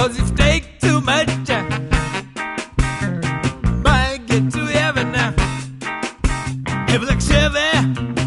'cause if you take too much, might get to heaven now. If like Chevy